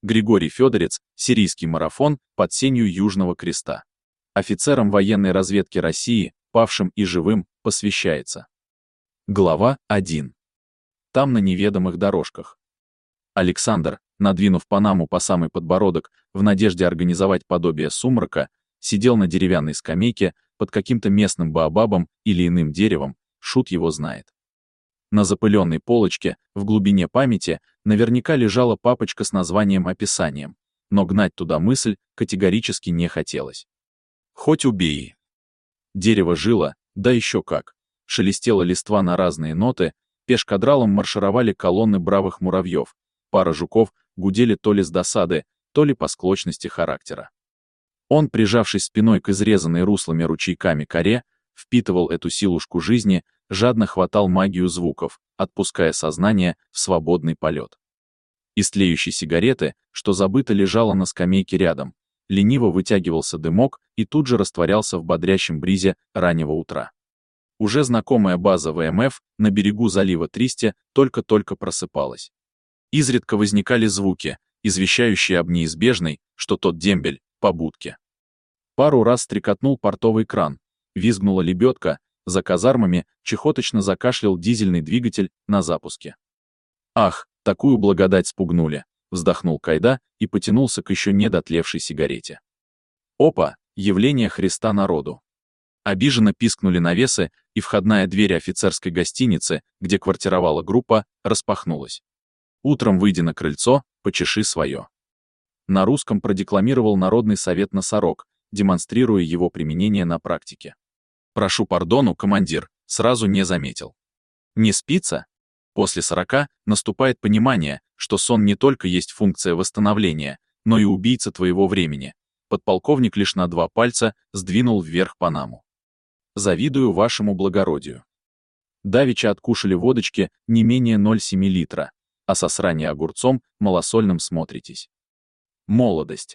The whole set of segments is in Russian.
Григорий Федорец, сирийский марафон под сенью Южного Креста. Офицерам военной разведки России, павшим и живым, посвящается. Глава 1. Там на неведомых дорожках. Александр, надвинув панаму по самый подбородок, в надежде организовать подобие сумрака, сидел на деревянной скамейке под каким-то местным баобабом или иным деревом, шут его знает. На запыленной полочке, в глубине памяти, наверняка лежала папочка с названием-описанием, но гнать туда мысль категорически не хотелось. Хоть убей. Дерево жило, да еще как. Шелестела листва на разные ноты, пешкадралом маршировали колонны бравых муравьев, пара жуков гудели то ли с досады, то ли по склочности характера. Он, прижавшись спиной к изрезанной руслами ручейками коре, впитывал эту силушку жизни, жадно хватал магию звуков, отпуская сознание в свободный полет. Из тлеющей сигареты, что забыто лежало на скамейке рядом, лениво вытягивался дымок и тут же растворялся в бодрящем бризе раннего утра. Уже знакомая база ВМФ на берегу залива Тристе только-только просыпалась. Изредка возникали звуки, извещающие об неизбежной, что тот дембель, побудке. Пару раз стрекотнул портовый кран, визгнула лебедка, за казармами чехоточно закашлял дизельный двигатель на запуске. «Ах, такую благодать спугнули!» — вздохнул Кайда и потянулся к еще не дотлевшей сигарете. Опа, явление Христа народу. Обиженно пискнули навесы, и входная дверь офицерской гостиницы, где квартировала группа, распахнулась. «Утром выйди на крыльцо, почеши свое». На русском продекламировал Народный совет носорог, демонстрируя его применение на практике. «Прошу пардону, командир, сразу не заметил». Не спится? После 40 наступает понимание, что сон не только есть функция восстановления, но и убийца твоего времени. Подполковник лишь на 2 пальца сдвинул вверх панаму. Завидую вашему благородию. Давеча откушали водочки не менее 0,7 литра, а со срани огурцом малосольным смотритесь. Молодость.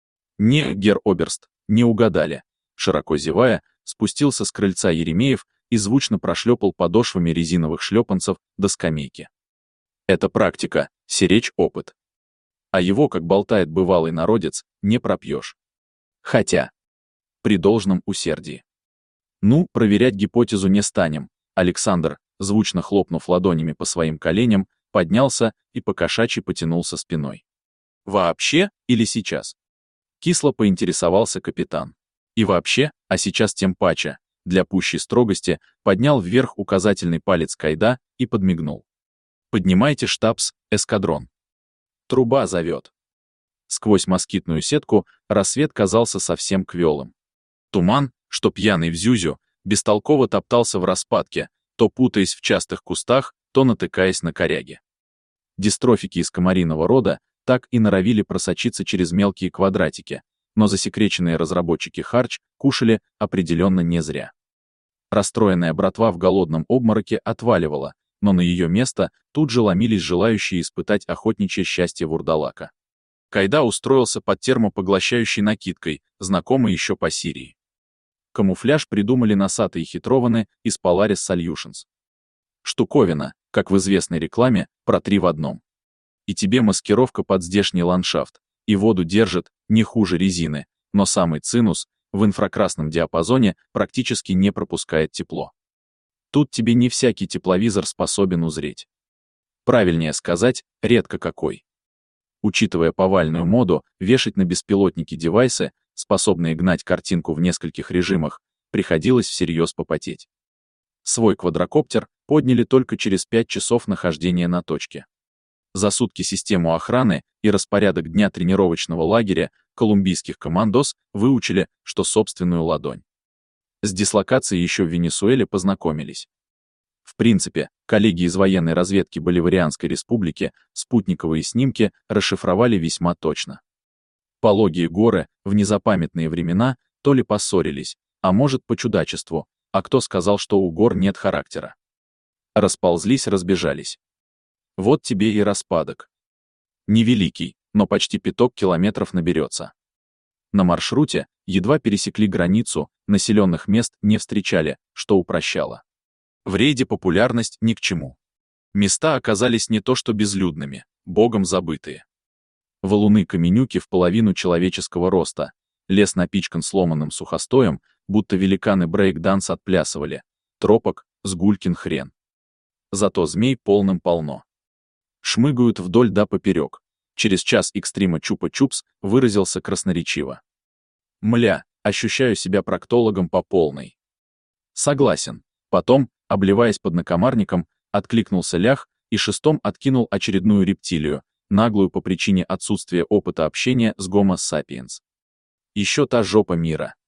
Не, гер оберст, не угадали. Широко зевая, спустился с крыльца Еремеев и звучно прошлепал подошвами резиновых шлепанцев до скамейки. Это практика, сиречь опыт. А его, как болтает бывалый народец, не пропьешь. Хотя, при должном усердии. Ну, проверять гипотезу не станем. Александр, звучно хлопнув ладонями по своим коленям, поднялся и по-кошачьи потянулся спиной. Вообще или сейчас? Кисло поинтересовался капитан. И вообще, а сейчас тем паче, для пущей строгости, поднял вверх указательный палец Кайда и подмигнул. Поднимайте штабс, эскадрон. Труба зовет. Сквозь москитную сетку рассвет казался совсем квелым. Туман, что пьяный в зюзю, бестолково топтался в распадке, то путаясь в частых кустах, то натыкаясь на коряги. Дистрофики из комариного рода так и норовили просочиться через мелкие квадратики, но засекреченные разработчики харч кушали определенно не зря. Расстроенная братва в голодном обмороке отваливала, но на ее место тут же ломились желающие испытать охотничье счастье вурдалака. Кайда устроился под термопоглощающей накидкой, знакомой еще по Сирии. Камуфляж придумали носатые хитрованы из Polaris Solutions. Штуковина, как в известной рекламе, про 3 в одном. И тебе маскировка под здешний ландшафт, и воду держит не хуже резины, но самый цинус в инфракрасном диапазоне практически не пропускает тепло. Тут тебе не всякий тепловизор способен узреть. Правильнее сказать, редко какой. Учитывая повальную моду вешать на беспилотники девайсы, способные гнать картинку в нескольких режимах, приходилось всерьез попотеть. Свой квадрокоптер подняли только через 5 часов нахождения на точке. За сутки систему охраны и распорядок дня тренировочного лагеря колумбийских командос выучили, что собственную ладонь. С дислокацией еще в Венесуэле познакомились. В принципе, коллеги из военной разведки Боливарианской республики спутниковые снимки расшифровали весьма точно. Пологие горы в незапамятные времена то ли поссорились, а может по чудачеству, а кто сказал, что у гор нет характера. Расползлись, разбежались. Вот тебе и распадок. Невеликий, но почти 5 километров наберется. На маршруте едва пересекли границу, населенных мест не встречали, что упрощало. В рейде популярность ни к чему. Места оказались не то что безлюдными, богом забытые. Валуны-каменюки в половину человеческого роста. Лес напичкан сломанным сухостоем, будто великаны брейк-данс отплясывали. Тропок, сгулькин хрен. Зато змей полным-полно. Шмыгают вдоль да поперек. Через час экстрима Чупа-Чупс выразился красноречиво. Мля, ощущаю себя проктологом по полной. Согласен. Потом, обливаясь под накомарником, откликнулся Лях и шестом откинул очередную рептилию, наглую по причине отсутствия опыта общения с Homo sapiens. Еще та жопа мира.